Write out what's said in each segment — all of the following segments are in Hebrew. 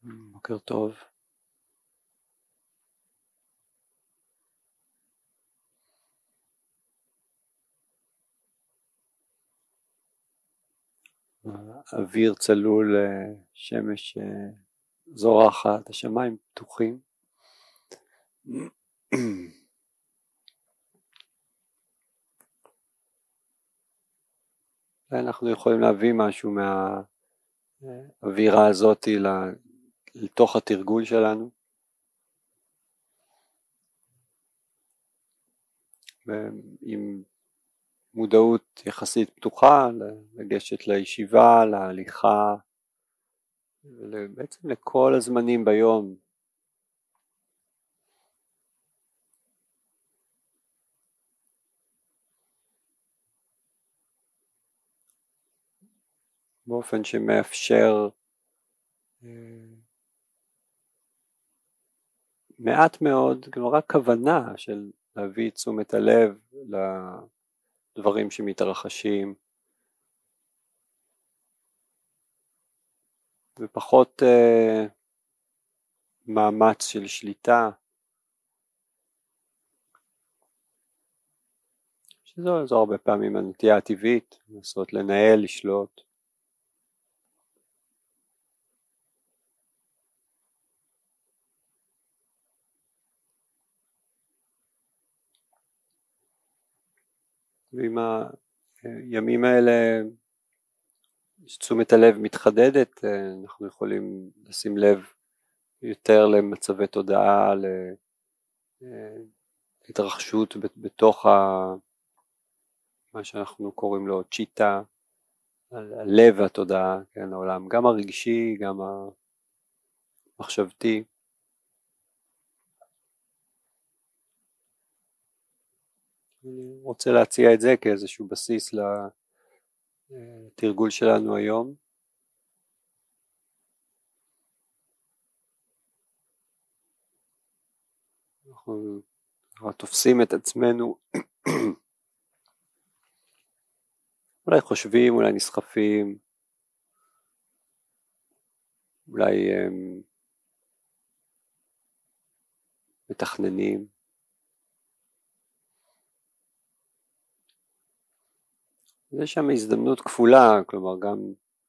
בוקר טוב. אוויר צלול, שמש זורחת, השמיים פתוחים. ואנחנו יכולים להביא משהו מהאווירה הזאת לתוך התרגול שלנו. עם מודעות יחסית פתוחה, לגשת לישיבה, להליכה, בעצם לכל הזמנים ביום. באופן שמאפשר מעט מאוד, רק כוונה של להביא תשומת הלב לדברים שמתרחשים, ופחות מאמץ של שליטה, שזו הרבה פעמים הנטייה הטבעית, לנסות לנהל, לשלוט. ועם הימים האלה תשומת הלב מתחדדת, אנחנו יכולים לשים לב יותר למצבי תודעה, להתרחשות בתוך מה שאנחנו קוראים לו צ'יטה, הלב והתודעה, כן, העולם, גם הרגשי, גם המחשבתי. אני רוצה להציע את זה כאיזשהו בסיס לתרגול שלנו היום. אנחנו תופסים את עצמנו, אולי חושבים, אולי נסחפים, אולי מתכננים. יש שם הזדמנות כפולה, כלומר גם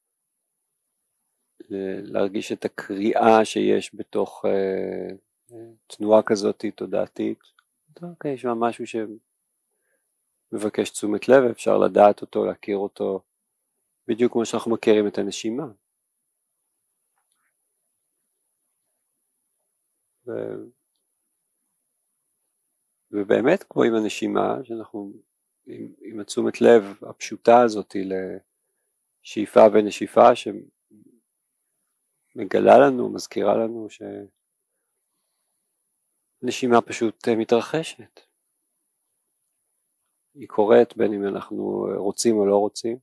להרגיש את הקריאה שיש בתוך תנועה כזאת תודעתית. אוקיי, יש שם משהו שמבקש תשומת לב, אפשר לדעת אותו, להכיר אותו, בדיוק כמו שאנחנו מכירים את הנשימה. ובאמת כמו עם הנשימה, שאנחנו עם התשומת לב הפשוטה הזאת לשאיפה ונשיפה, שמגלה לנו, מזכירה לנו שנשימה פשוט מתרחשת. היא קורית בין אם אנחנו רוצים או לא רוצים.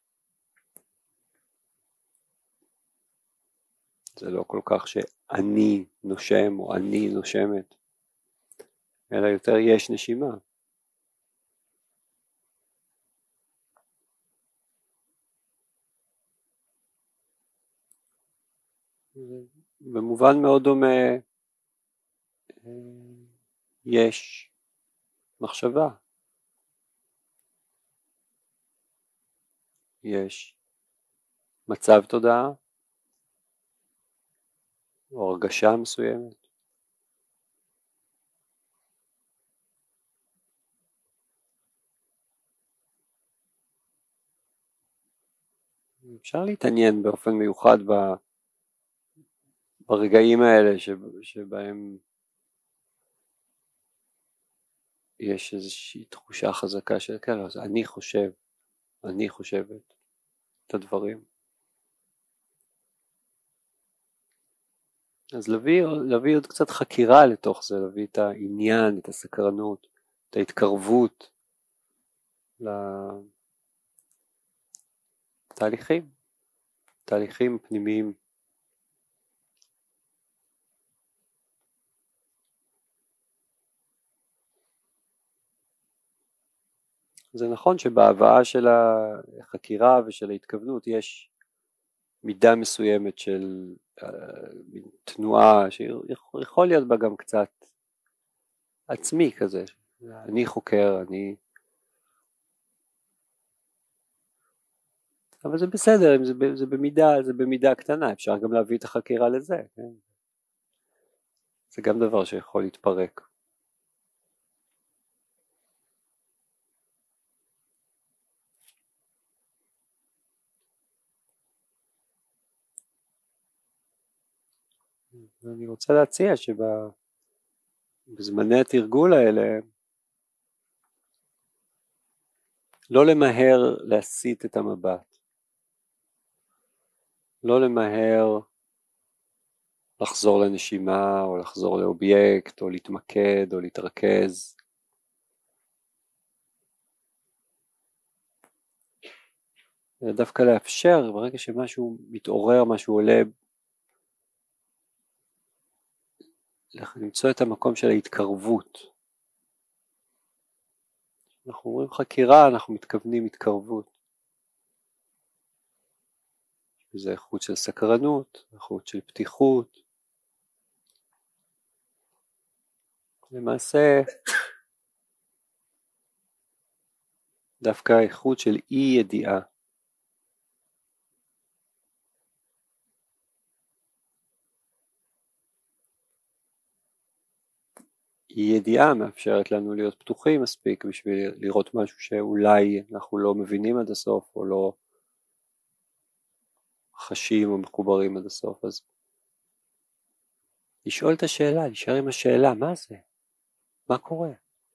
זה לא כל כך שאני נושם או אני נושמת, אלא יותר יש נשימה. במובן מאוד דומה יש מחשבה, יש מצב תודעה או הרגשה מסוימת. אפשר להתעניין באופן מיוחד ברגעים האלה שבהם יש איזושהי תחושה חזקה של כן, אז אני חושב, אני חושבת את הדברים. אז להביא עוד קצת חקירה לתוך זה, להביא את העניין, את הסקרנות, את ההתקרבות תהליכים פנימיים. זה נכון שבהבאה של החקירה ושל ההתכוונות יש מידה מסוימת של תנועה שיכול להיות בה גם קצת עצמי כזה, אני חוקר, אבל זה בסדר, אם זה במידה קטנה, אפשר גם להביא את החקירה לזה, כן? זה גם דבר שיכול להתפרק. ואני רוצה להציע שבזמני התרגול האלה, לא למהר להסיט את המבט, לא למהר לחזור לנשימה או לחזור לאובייקט או להתמקד או להתרכז. דווקא לאפשר ברגע שמשהו מתעורר, משהו עולה, למצוא את המקום של ההתקרבות. אנחנו אומרים חקירה, אנחנו מתכוונים התקרבות. זה איכות של סקרנות, איכות של פתיחות. למעשה, דווקא איכות של אי ידיעה. אי ידיעה מאפשרת לנו להיות פתוחים מספיק בשביל לראות משהו שאולי אנחנו לא מבינים עד הסוף או לא חשים או מחוברים עד הסוף. אז לשאול את השאלה, להישאר עם השאלה, מה זה? מה קורה?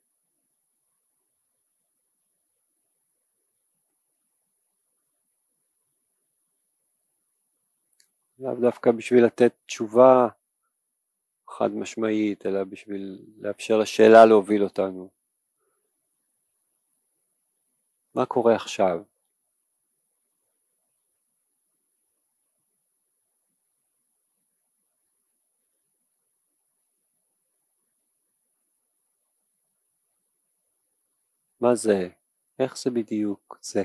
לאו דווקא בשביל לתת תשובה חד משמעית, אלא בשביל לאפשר לשאלה להוביל אותנו. מה קורה עכשיו? מה זה? איך זה בדיוק זה?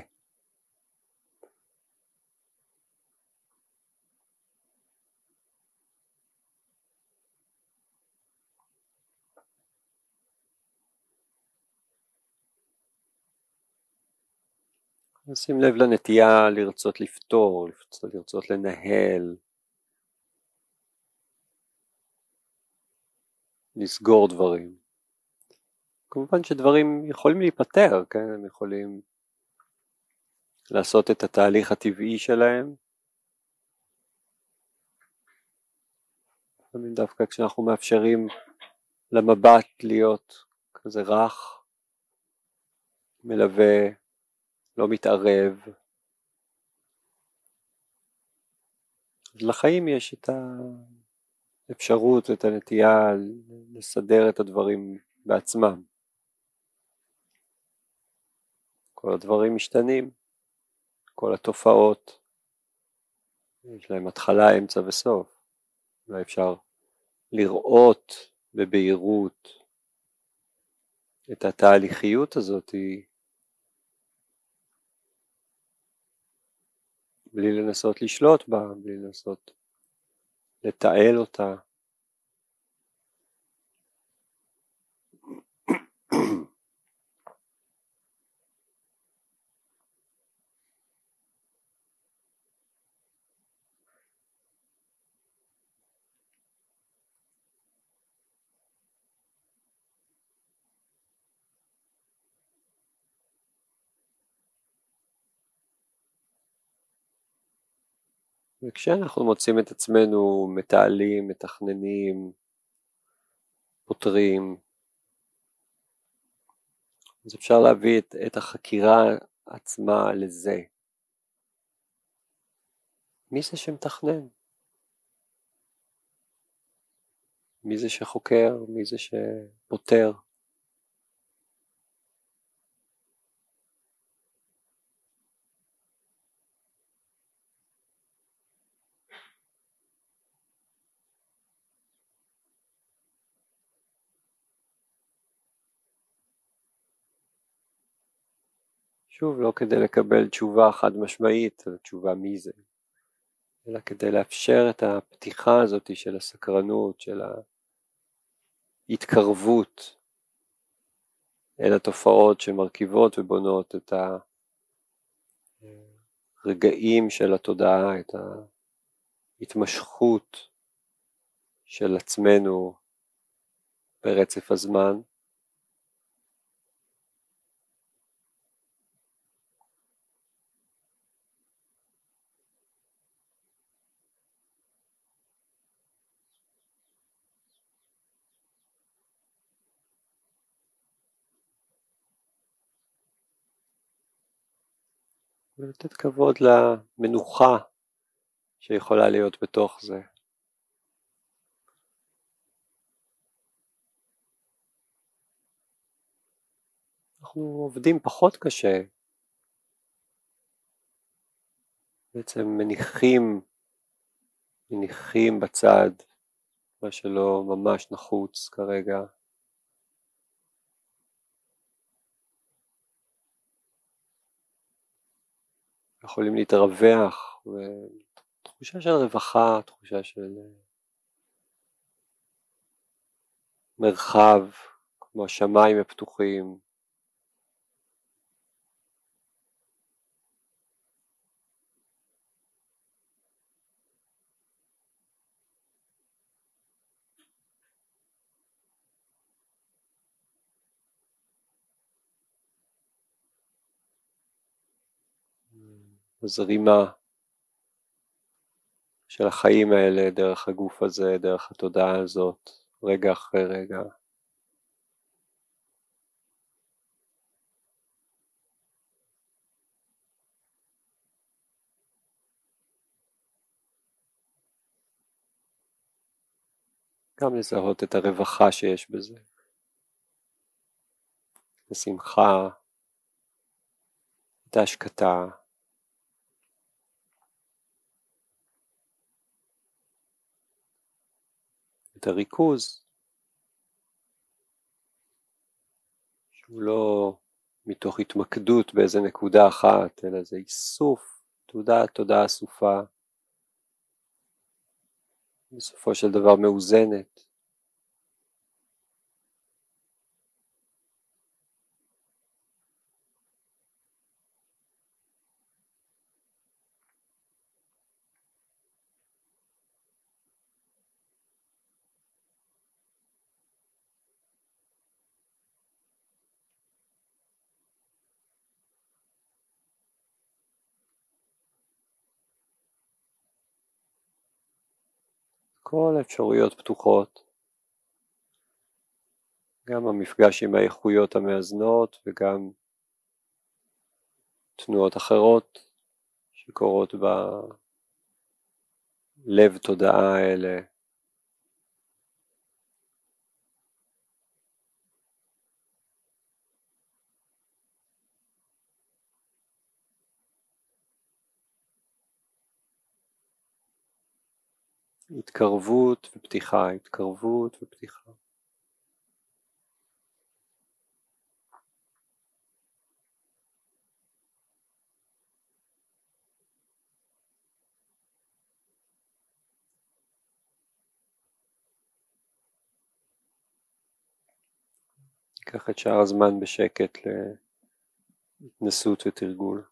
נשים לב לנטייה לרצות לפתור, לרצות לנהל, לסגור דברים. כמובן שדברים יכולים להיפטר, כן? הם יכולים לעשות את התהליך הטבעי שלהם. לפעמים דווקא כשאנחנו מאפשרים למבט להיות כזה רך, מלווה, לא מתערב, אז לחיים יש את האפשרות ואת הנטייה לסדר את הדברים בעצמם. כל הדברים משתנים, כל התופעות, יש להם התחלה, אמצע וסוף. ואפשר לראות בבהירות את התהליכיות הזאת בלי לנסות לשלוט בה, בלי לנסות לתעל אותה. וכשאנחנו מוצאים את עצמנו מתעלים, מתכננים, פותרים, אז אפשר להביא את החקירה עצמה לזה. מי זה שמתכנן? מי זה שחוקר? מי זה שפותר? שוב, לא כדי לקבל תשובה חד משמעית, אלא תשובה מי זה, אלא כדי לאפשר את הפתיחה הזאת של הסקרנות, של ההתקרבות אל התופעות שמרכיבות ובונות את הרגעים של התודעה, את ההתמשכות של עצמנו ברצף הזמן. ולתת כבוד למנוחה שיכולה להיות בתוך זה. אנחנו עובדים פחות קשה, בעצם מניחים בצד מה שלא ממש נחוץ כרגע. יכולים להתרווח, ותחושה של רווחה, תחושה של מרחב, כמו השמיים הפתוחים. הזרימה של החיים האלה דרך הגוף הזה, דרך התודעה הזאת, רגע אחרי רגע. גם לזהות את הרווחה שיש בזה. את השמחה, את ההשקטה. את הריכוז, שהוא לא מתוך התמקדות באיזה נקודה אחת, אלא זה איסוף, תודעה אסופה, בסופו של דבר מאוזנת. כל האפשרויות פתוחות, גם המפגש עם האיכויות המאזנות וגם תנועות אחרות שקורות בלב תודעה האלה. התקרבות ופתיחה, התקרבות ופתיחה. ניקח את שאר הזמן בשקט להתנסות ותרגול.